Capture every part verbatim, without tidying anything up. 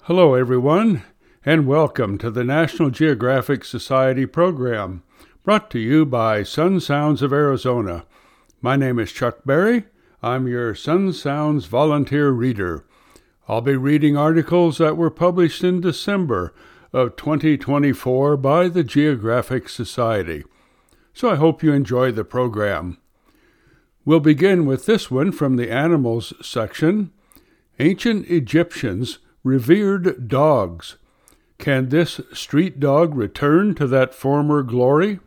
Hello, everyone, and welcome to the National Geographic Society program, brought to you by Sun Sounds of Arizona. My name is Chuck Berry. I'm your Sun Sounds volunteer reader. I'll be reading articles that were published in December of twenty twenty-four by the Geographic Society. So I hope you enjoy the program. We'll begin with this one from the Animals section. Ancient Egyptians revered dogs. Can this street dog return to that former glory?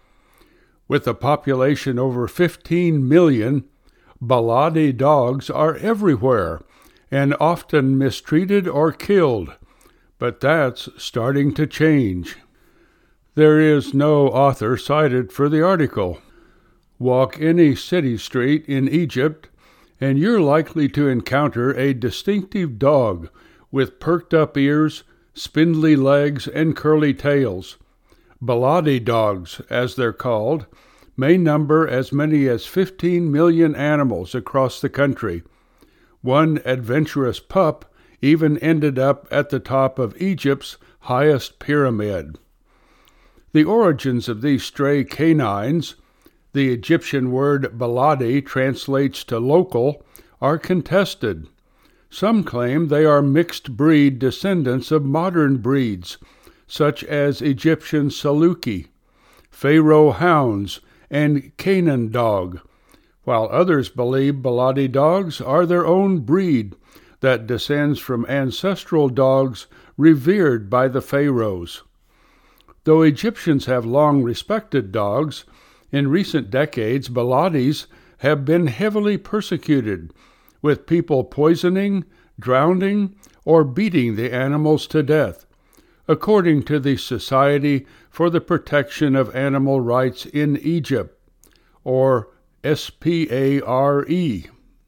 With a population over fifteen million, Baladi dogs are everywhere and often mistreated or killed, but that's starting to change. There is no author cited for the article. Walk any city street in Egypt, and you're likely to encounter a distinctive dog with perked-up ears, spindly legs, and curly tails. Baladi dogs, as they're called, may number as many as fifteen million animals across the country. One adventurous pup even ended up at the top of Egypt's highest pyramid. The origins of these stray canines, the Egyptian word baladi translates to local, are contested. Some claim they are mixed-breed descendants of modern breeds, such as Egyptian Saluki, Pharaoh hounds, and Canaan dog, while others believe Baladi dogs are their own breed that descends from ancestral dogs revered by the pharaohs. Though Egyptians have long respected dogs, in recent decades Baladis have been heavily persecuted, with people poisoning, drowning, or beating the animals to death, according to the Society for the Protection of Animal Rights in Egypt, or S P A R E.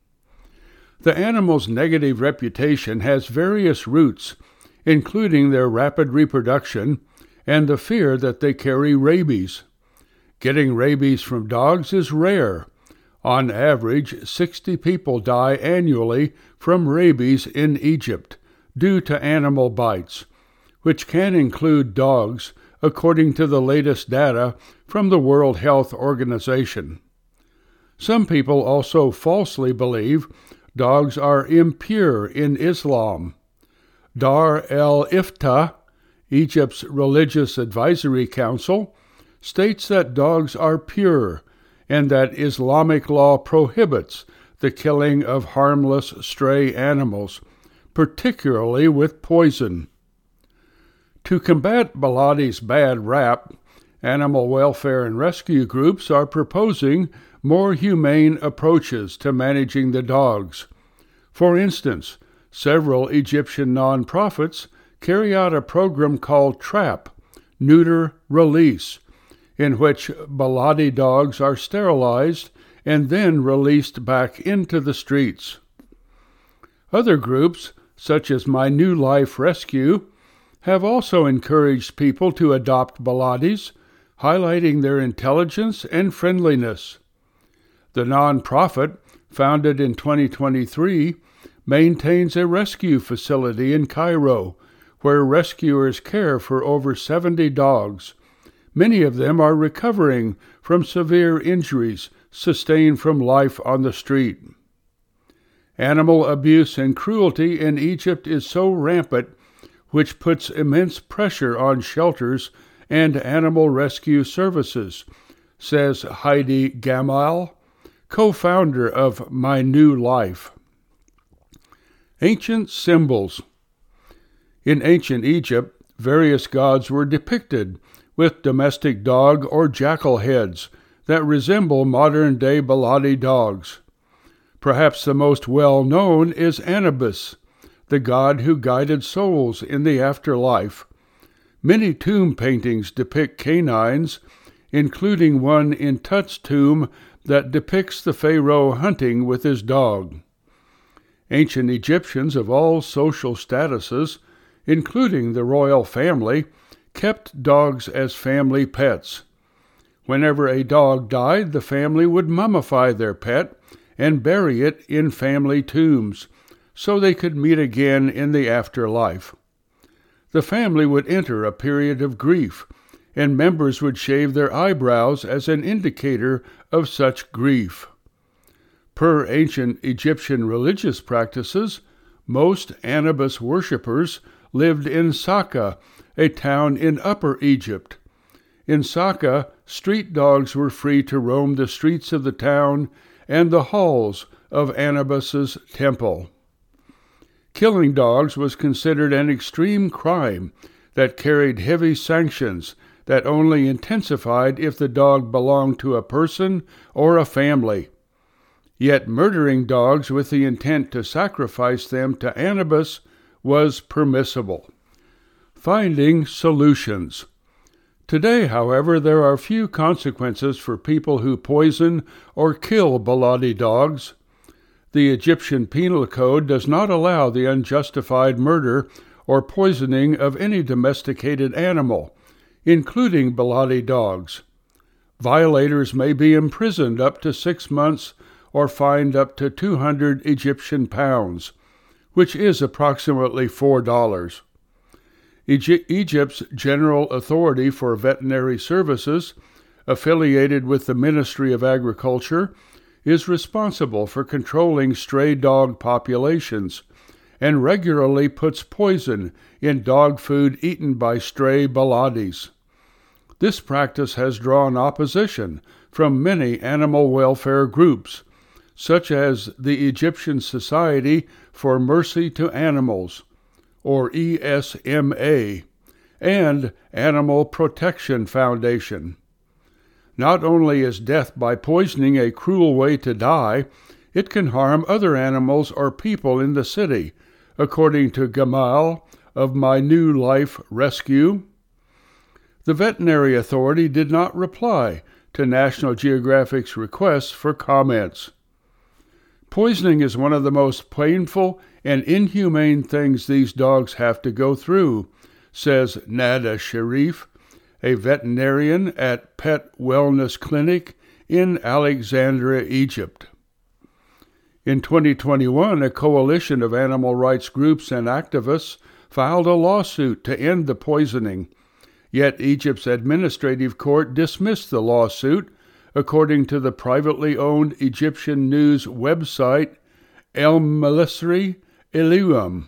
The animal's negative reputation has various roots, including their rapid reproduction and the fear that they carry rabies. Getting rabies from dogs is rare. On average, sixty people die annually from rabies in Egypt due to animal bites, which can include dogs, according to the latest data from the World Health Organization. Some people also falsely believe dogs are impure in Islam. Dar el-Iftah, Egypt's religious advisory council, states that dogs are pure and that Islamic law prohibits the killing of harmless stray animals, particularly with poison. To combat Baladi's bad rap, animal welfare and rescue groups are proposing more humane approaches to managing the dogs. For instance, several Egyptian nonprofits carry out a program called TRAP, Neuter Release, in which Baladi dogs are sterilized and then released back into the streets. Other groups, such as My New Life Rescue, have also encouraged people to adopt Baladis, highlighting their intelligence and friendliness. The nonprofit, founded in twenty twenty-three, maintains a rescue facility in Cairo, where rescuers care for over seventy dogs. Many of them are recovering from severe injuries sustained from life on the street. Animal abuse and cruelty in Egypt is so rampant, which puts immense pressure on shelters and animal rescue services, says Heidi Gamal, co-founder of My New Life. Ancient symbols. In ancient Egypt, various gods were depicted with domestic dog or jackal heads that resemble modern-day Baladi dogs. Perhaps the most well-known is Anubis, the god who guided souls in the afterlife. Many tomb paintings depict canines, including one in Tut's tomb that depicts the pharaoh hunting with his dog. Ancient Egyptians of all social statuses, including the royal family, kept dogs as family pets. Whenever a dog died, the family would mummify their pet and bury it in family tombs, so they could meet again in the afterlife. the family would enter a period of grief, and members would shave their eyebrows as an indicator of such grief. Per ancient Egyptian religious practices, most Anubis worshippers lived in Saka, a town in Upper Egypt. In Saka, street dogs were free to roam the streets of the town and the halls of Anubis's temple. Killing dogs was considered an extreme crime that carried heavy sanctions that only intensified if the dog belonged to a person or a family. Yet murdering dogs with the intent to sacrifice them to Anubis was permissible. Finding solutions. Today, however, there are few consequences for people who poison or kill Baladi dogs. The Egyptian Penal Code does not allow the unjustified murder or poisoning of any domesticated animal, including Baladi dogs. Violators may be imprisoned up to six months or fined up to two hundred Egyptian pounds, which is approximately four dollars. Egypt's General Authority for Veterinary Services, affiliated with the Ministry of Agriculture, is responsible for controlling stray dog populations and regularly puts poison in dog food eaten by stray Baladis. This practice has drawn opposition from many animal welfare groups, such as the Egyptian Society for Mercy to Animals, or E S M A, and Animal Protection Foundation. Not only is death by poisoning a cruel way to die, it can harm other animals or people in the city, according to Gamal of My New Life Rescue. The Veterinary Authority did not reply to National Geographic's requests for comments. Poisoning is one of the most painful and inhumane things these dogs have to go through, says Nada Sharif, a veterinarian at Pet Wellness Clinic in Alexandria, Egypt. In twenty twenty-one, a coalition of animal rights groups and activists filed a lawsuit to end the poisoning, yet Egypt's administrative court dismissed the lawsuit, according to the privately owned Egyptian news website El Melisri Elium.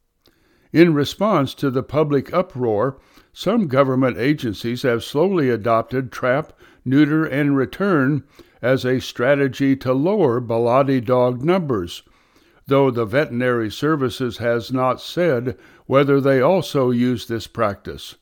In response to the public uproar, some government agencies have slowly adopted trap, neuter, and return as a strategy to lower Baladi dog numbers, though the Veterinary Services has not said whether they also use this practice.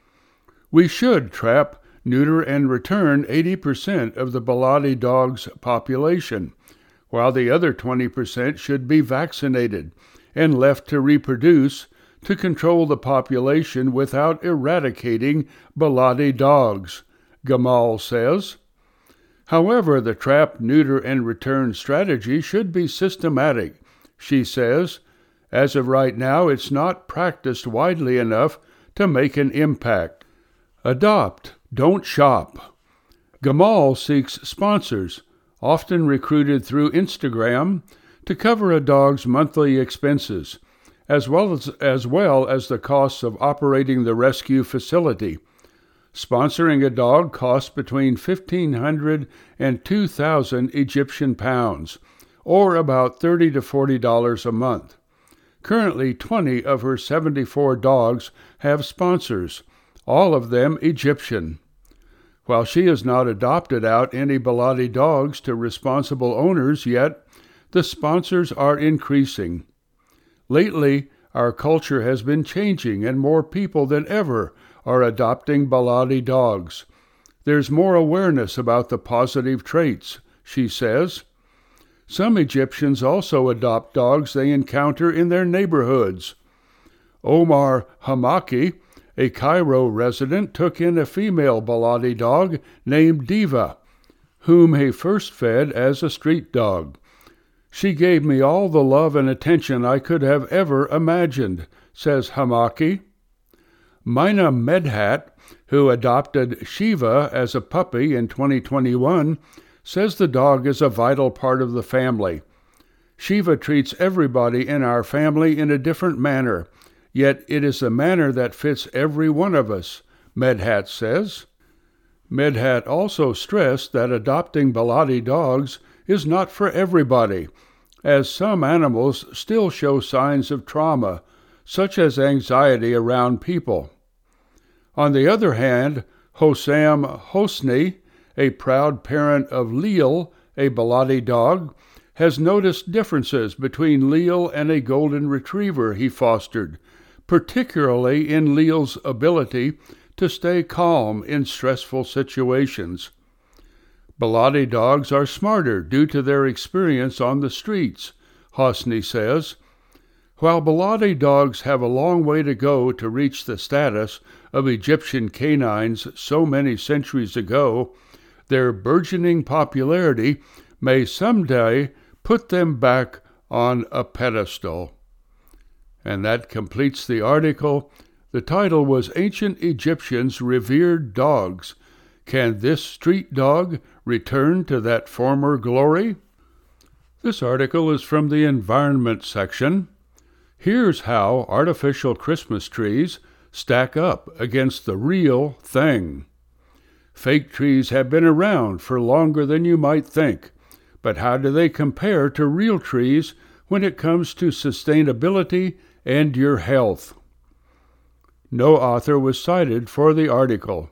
We should trap, neuter, and return eighty percent of the Baladi dog's population, while the other twenty percent should be vaccinated and left to reproduce to control the population without eradicating Baladi dogs, Gamal says. However, the trap, neuter, and return strategy should be systematic, she says. As of right now, it's not practiced widely enough to make an impact. Adopt, don't shop. Gamal seeks sponsors, often recruited through Instagram, to cover a dog's monthly expenses, as well as, as well as the costs of operating the rescue facility. Sponsoring a dog costs between fifteen hundred and two thousand Egyptian pounds, or about thirty to forty dollars a month. Currently, twenty of her seventy-four dogs have sponsors, all of them Egyptian. While she has not adopted out any Baladi dogs to responsible owners yet, the sponsors are increasing. Lately, our culture has been changing, and more people than ever are adopting Baladi dogs. There's more awareness about the positive traits, she says. Some Egyptians also adopt dogs they encounter in their neighborhoods. Omar Hamaki, a Cairo resident, took in a female Baladi dog named Diva, whom he first fed as a street dog. She gave me all the love and attention I could have ever imagined, says Hamaki. Mina Medhat, who adopted Shiva as a puppy in twenty twenty-one, says the dog is a vital part of the family. Shiva treats everybody in our family in a different manner, yet it is a manner that fits every one of us, Medhat says. Medhat also stressed that adopting Baladi dogs is not for everybody, as some animals still show signs of trauma, such as anxiety around people. On the other hand, Hossam Hosni, a proud parent of Leal, a Baladi dog, has noticed differences between Leal and a golden retriever he fostered, particularly in Leal's ability to stay calm in stressful situations. Baladi dogs are smarter due to their experience on the streets, Hosni says. While Baladi dogs have a long way to go to reach the status of Egyptian canines so many centuries ago, their burgeoning popularity may someday put them back on a pedestal. And that completes the article. The title was Ancient Egyptians Revered Dogs. Can this street dog return to that former glory? This article is from the Environment section. Here's how artificial Christmas trees stack up against the real thing. Fake trees have been around for longer than you might think, but how do they compare to real trees when it comes to sustainability and your health? No author was cited for the article.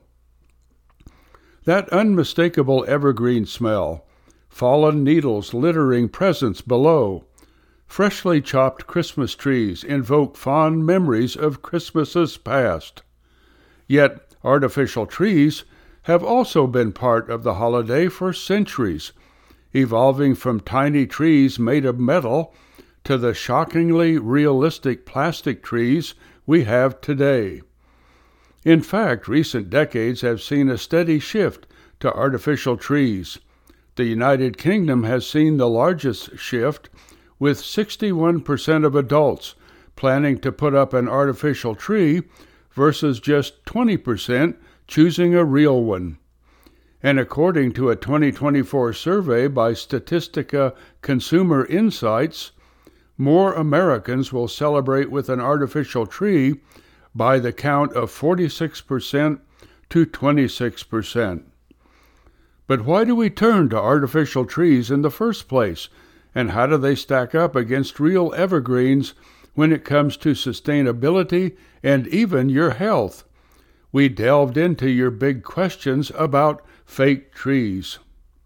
That unmistakable evergreen smell, fallen needles littering presents below, freshly chopped Christmas trees invoke fond memories of Christmases past. Yet artificial trees have also been part of the holiday for centuries, evolving from tiny trees made of metal to the shockingly realistic plastic trees we have today. In fact, recent decades have seen a steady shift to artificial trees. The United Kingdom has seen the largest shift, with sixty-one percent of adults planning to put up an artificial tree versus just twenty percent choosing a real one. And according to a twenty twenty-four survey by Statistica Consumer Insights, more Americans will celebrate with an artificial tree by the count of forty-six percent to twenty-six percent. But why do we turn to artificial trees in the first place, and how do they stack up against real evergreens when it comes to sustainability and even your health? We delved into your big questions about fake trees.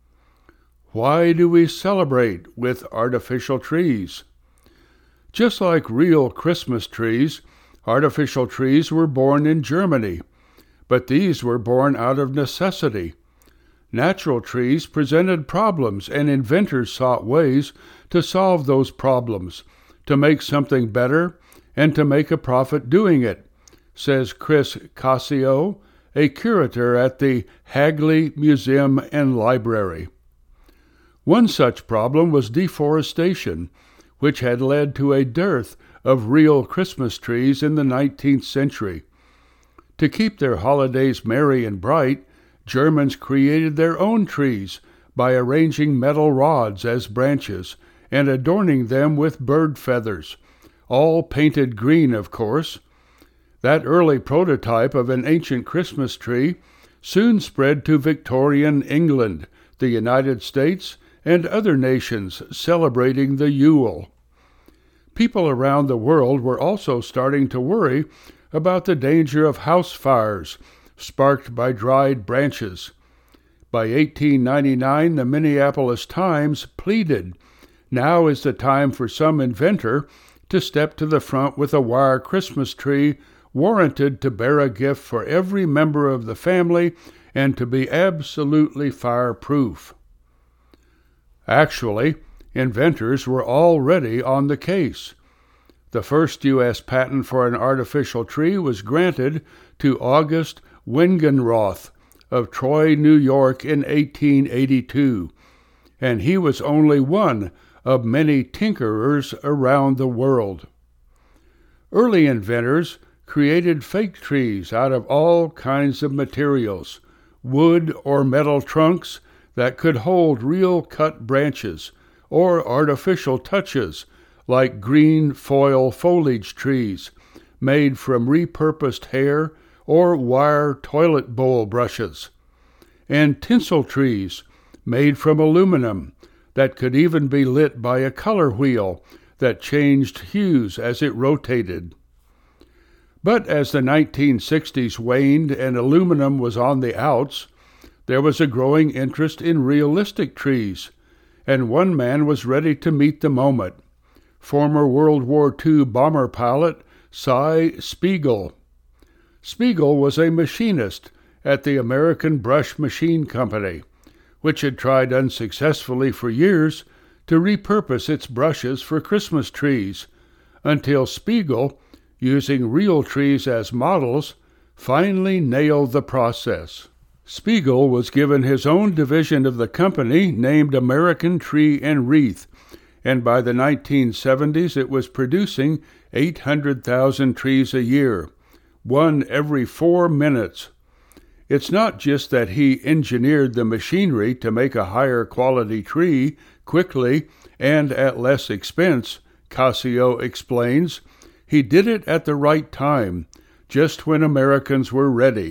Why do we celebrate with artificial trees? Just like real Christmas trees, artificial trees were born in Germany, but these were born out of necessity. Natural trees presented problems, and inventors sought ways to solve those problems, to make something better, and to make a profit doing it, says Chris Cascio, a curator at the Hagley Museum and Library. One such problem was deforestation, which had led to a dearth of real Christmas trees in the nineteenth century. To keep their holidays merry and bright, Germans created their own trees by arranging metal rods as branches and adorning them with bird feathers, all painted green, of course. That early prototype of an ancient Christmas tree soon spread to Victorian England, the United States, and other nations celebrating the Yule. People around the world were also starting to worry about the danger of house fires sparked by dried branches. By eighteen ninety-nine, the Minneapolis Times pleaded, "Now is the time for some inventor to step to the front with a wire Christmas tree warranted to bear a gift for every member of the family and to be absolutely fireproof." Actually, inventors were already on the case. The first U S patent for an artificial tree was granted to August Wengenroth of Troy, New York in eighteen eighty-two, and he was only one of many tinkerers around the world. Early inventors created fake trees out of all kinds of materials, wood or metal trunks that could hold real cut branches, or artificial touches like green foil foliage trees, made from repurposed hair or wire toilet bowl brushes, and tinsel trees made from aluminum that could even be lit by a color wheel that changed hues as it rotated. But as the nineteen sixties waned and aluminum was on the outs, there was a growing interest in realistic trees, and one man was ready to meet the moment, former World War Two bomber pilot Cy Spiegel. Spiegel was a machinist at the American Brush Machine Company, which had tried unsuccessfully for years to repurpose its brushes for Christmas trees, until Spiegel, using real trees as models, finally nailed the process. Spiegel was given his own division of the company named American Tree and Wreath, and by the nineteen seventies it was producing eight hundred thousand trees a year, one every four minutes. It's not just that he engineered the machinery to make a higher quality tree quickly and at less expense, Cascio explains. He did it at the right time, just when Americans were ready.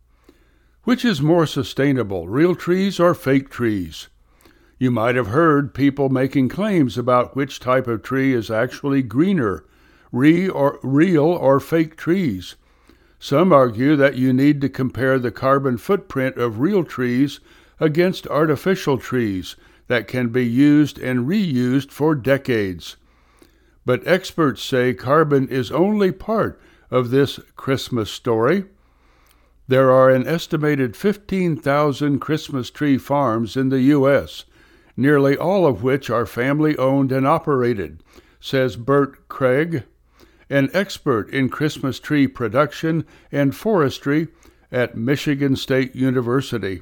Which is more sustainable, real trees or fake trees? You might have heard people making claims about which type of tree is actually greener, re or real or fake trees. Some argue that you need to compare the carbon footprint of real trees against artificial trees that can be used and reused for decades. But experts say carbon is only part of this Christmas story. There are an estimated fifteen thousand Christmas tree farms in the U S, nearly all of which are family-owned and operated, says Bert Craig, an expert in Christmas tree production and forestry at Michigan State University.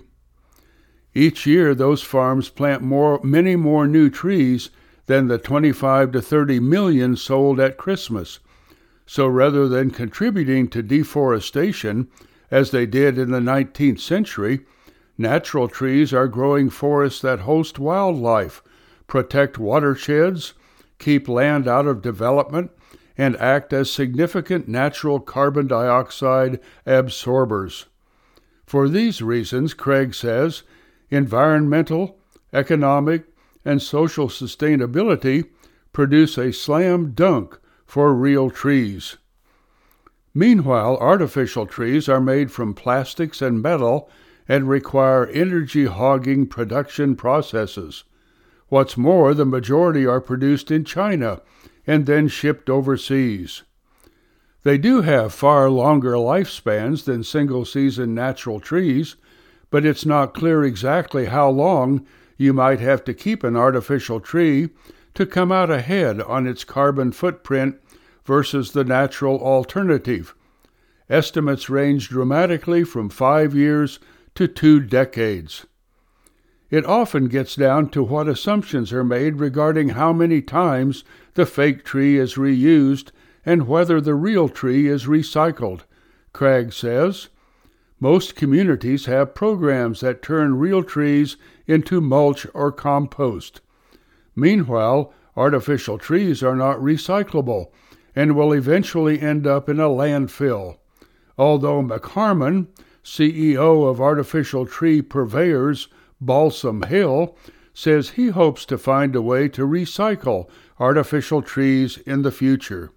Each year, those farms plant more, many more new trees than the twenty-five to thirty million sold at Christmas. So rather than contributing to deforestation, as they did in the nineteenth century, natural trees are growing forests that host wildlife, protect watersheds, keep land out of development, and act as significant natural carbon dioxide absorbers. For these reasons, Craig says, environmental, economic, and social sustainability produce a slam dunk for real trees. Meanwhile, artificial trees are made from plastics and metal and require energy-hogging production processes. What's more, the majority are produced in China and then shipped overseas. They do have far longer lifespans than single-season natural trees, but it's not clear exactly how long you might have to keep an artificial tree to come out ahead on its carbon footprint versus the natural alternative. Estimates range dramatically from five years to two decades. It often gets down to what assumptions are made regarding how many times the fake tree is reused and whether the real tree is recycled, Craig says. Most communities have programs that turn real trees into mulch or compost. Meanwhile, artificial trees are not recyclable and will eventually end up in a landfill, although McHarmon, C E O of artificial tree purveyors Balsam Hill, says he hopes to find a way to recycle artificial trees in the future.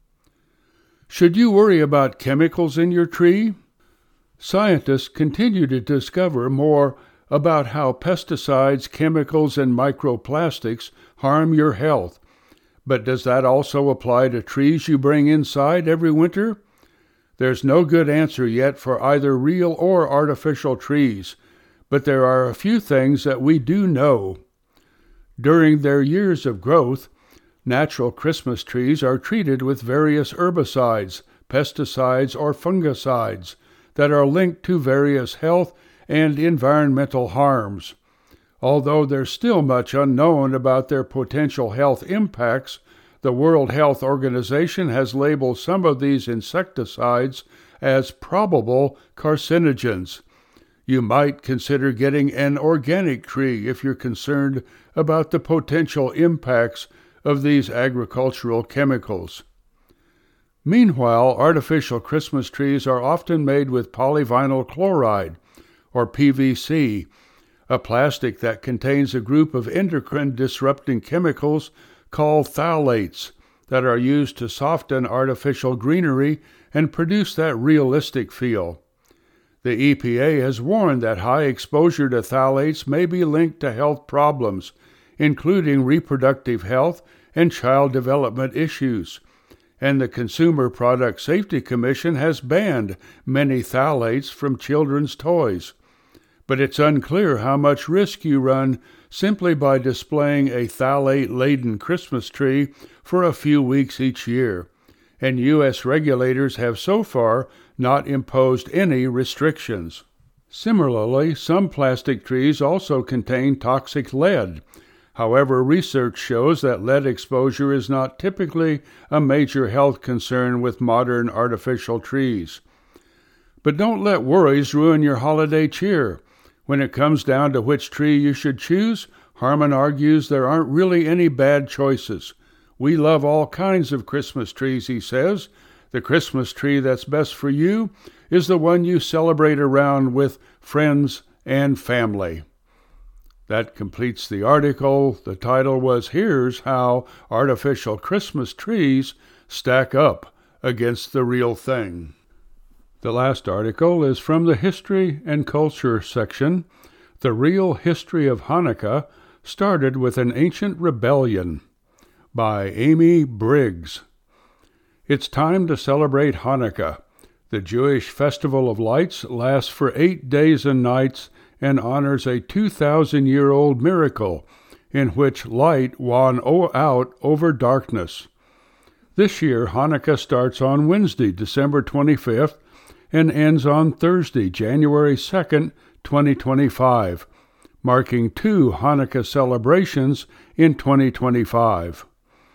Should you worry about chemicals in your tree? Scientists continue to discover more about how pesticides, chemicals, and microplastics harm your health. But does that also apply to trees you bring inside every winter? There's no good answer yet for either real or artificial trees, but there are a few things that we do know. During their years of growth, natural Christmas trees are treated with various herbicides, pesticides, or fungicides that are linked to various health and environmental harms. Although there's still much unknown about their potential health impacts, the World Health Organization has labeled some of these insecticides as probable carcinogens. You might consider getting an organic tree if you're concerned about the potential impacts of these agricultural chemicals. Meanwhile, artificial Christmas trees are often made with polyvinyl chloride, or P V C, a plastic that contains a group of endocrine-disrupting chemicals called phthalates that are used to soften artificial greenery and produce that realistic feel. The E P A has warned that high exposure to phthalates may be linked to health problems, including reproductive health and child development issues. And the Consumer Product Safety Commission has banned many phthalates from children's toys. But it's unclear how much risk you run simply by displaying a phthalate-laden Christmas tree for a few weeks each year, and U S regulators have so far not imposed any restrictions. Similarly, some plastic trees also contain toxic lead. However, research shows that lead exposure is not typically a major health concern with modern artificial trees. But don't let worries ruin your holiday cheer. When it comes down to which tree you should choose, Harmon argues there aren't really any bad choices. We love all kinds of Christmas trees, he says. The Christmas tree that's best for you is the one you celebrate around with friends and family. That completes the article. The title was Here's How Artificial Christmas Trees Stack Up Against the Real Thing. The last article is from the History and Culture section. The Real History of Hanukkah Started with an Ancient Rebellion by Amy Briggs. It's time to celebrate Hanukkah. The Jewish Festival of Lights lasts for eight days and nights and honors a two thousand year old miracle in which light won out over darkness. This year, Hanukkah starts on Wednesday, December twenty-fifth, and ends on Thursday, January second, twenty twenty-five, marking two Hanukkah celebrations in twenty twenty-five.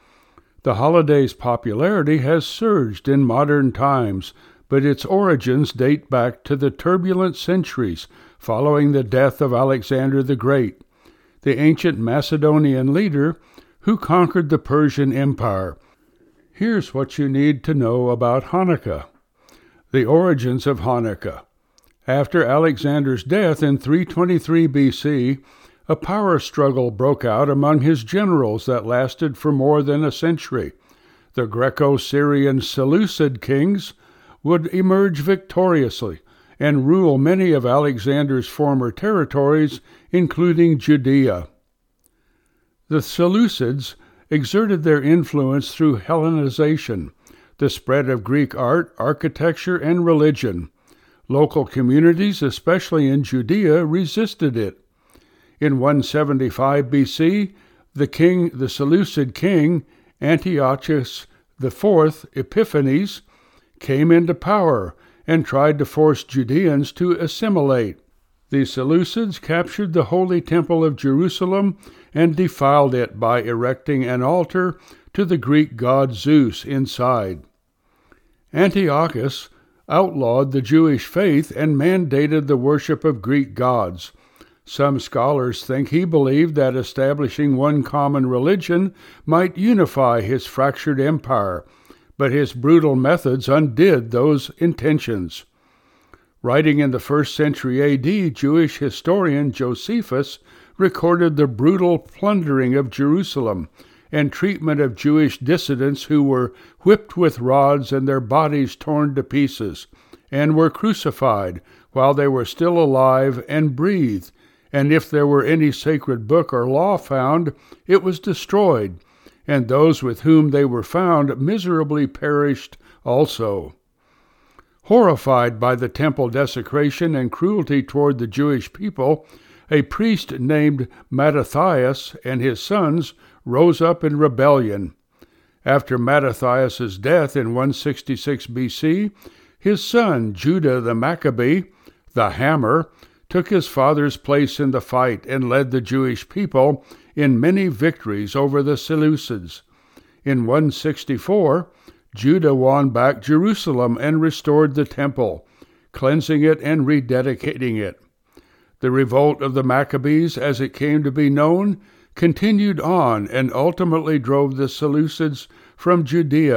The holiday's popularity has surged in modern times, but its origins date back to the turbulent centuries following the death of Alexander the Great, the ancient Macedonian leader who conquered the Persian Empire. Here's what you need to know about Hanukkah. The origins of Hanukkah. After Alexander's death in three twenty-three B C, a power struggle broke out among his generals that lasted for more than a century. The Greco-Syrian Seleucid kings would emerge victoriously and rule many of Alexander's former territories, including Judea. The Seleucids exerted their influence through Hellenization, the spread of Greek art, architecture, and religion. Local communities, especially in Judea, resisted it. In one seventy-five B C, the king, the Seleucid king, Antiochus the Fourth Epiphanes, came into power and tried to force Judeans to assimilate. The Seleucids captured the Holy Temple of Jerusalem and defiled it by erecting an altar to the Greek god Zeus inside. Antiochus outlawed the Jewish faith and mandated the worship of Greek gods. Some scholars think he believed that establishing one common religion might unify his fractured empire, but his brutal methods undid those intentions. Writing in the first century A D, Jewish historian Josephus recorded the brutal plundering of Jerusalem and treatment of Jewish dissidents who were whipped with rods and their bodies torn to pieces, and were crucified while they were still alive and breathed, and if there were any sacred book or law found, it was destroyed, and those with whom they were found miserably perished also. Horrified by the temple desecration and cruelty toward the Jewish people, a priest named Mattathias and his sons rose up in rebellion. After Mattathias' death in one sixty-six B C, his son Judah the Maccabee, the Hammer, took his father's place in the fight and led the Jewish people in many victories over the Seleucids. In one sixty-four, Judah won back Jerusalem and restored the temple, cleansing it and rededicating it. The revolt of the Maccabees, as it came to be known, continued on and ultimately drove the Seleucids from Judea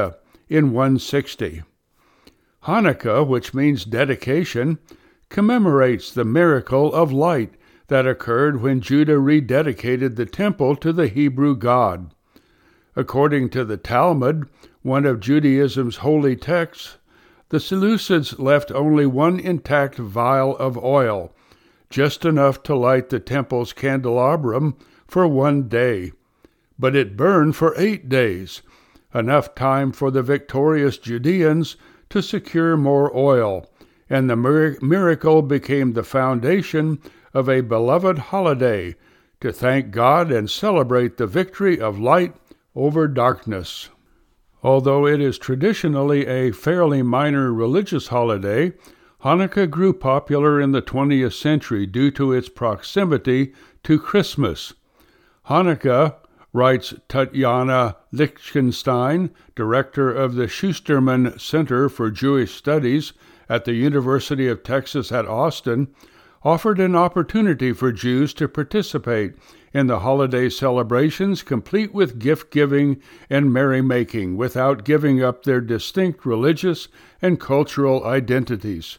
in one sixty. Hanukkah, which means dedication, commemorates the miracle of light that occurred when Judah rededicated the temple to the Hebrew God. According to the Talmud, one of Judaism's holy texts, the Seleucids left only one intact vial of oil, just enough to light the temple's candelabrum for one day. But it burned for eight days, enough time for the victorious Judeans to secure more oil, and the mir- miracle became the foundation of a beloved holiday to thank God and celebrate the victory of light over darkness. Although it is traditionally a fairly minor religious holiday, Hanukkah grew popular in the twentieth century due to its proximity to Christmas. Hanukkah, writes Tatiana Lichtenstein, director of the Schusterman Center for Jewish Studies at the University of Texas at Austin, offered an opportunity for Jews to participate in the holiday celebrations, complete with gift-giving and merrymaking, without giving up their distinct religious and cultural identities.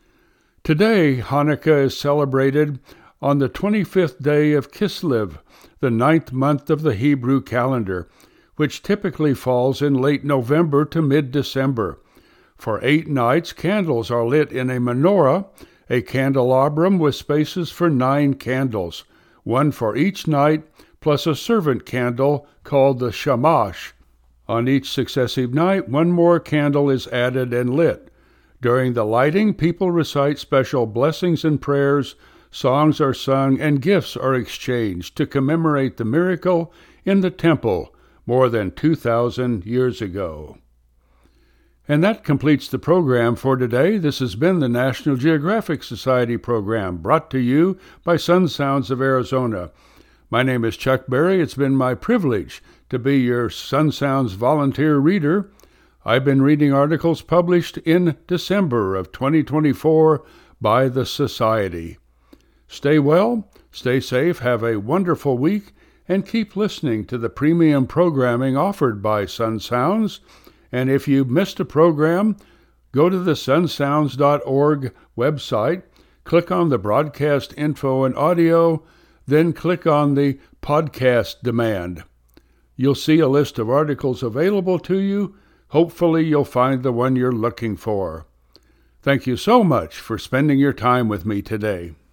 Today, Hanukkah is celebrated on the twenty-fifth day of Kislev, the ninth month of the Hebrew calendar, which typically falls in late November to mid-December. For eight nights, candles are lit in a menorah, a candelabrum with spaces for nine candles, one for each night, plus a servant candle called the shamash. On each successive night, one more candle is added and lit. During the lighting, people recite special blessings and prayers, songs are sung, and gifts are exchanged to commemorate the miracle in the temple more than two thousand years ago. And that completes the program for today. This has been the National Geographic Society program, brought to you by Sun Sounds of Arizona. My name is Chuck Berry. It's been my privilege to be your Sun Sounds volunteer reader. I've been reading articles published in December of twenty twenty-four by the Society. Stay well, stay safe, have a wonderful week, and keep listening to the premium programming offered by Sun Sounds. And if you missed a program, go to the sun sounds dot org website, click on the broadcast info and audio, then click on the podcast demand. You'll see a list of articles available to you. Hopefully you'll find the one you're looking for. Thank you so much for spending your time with me today.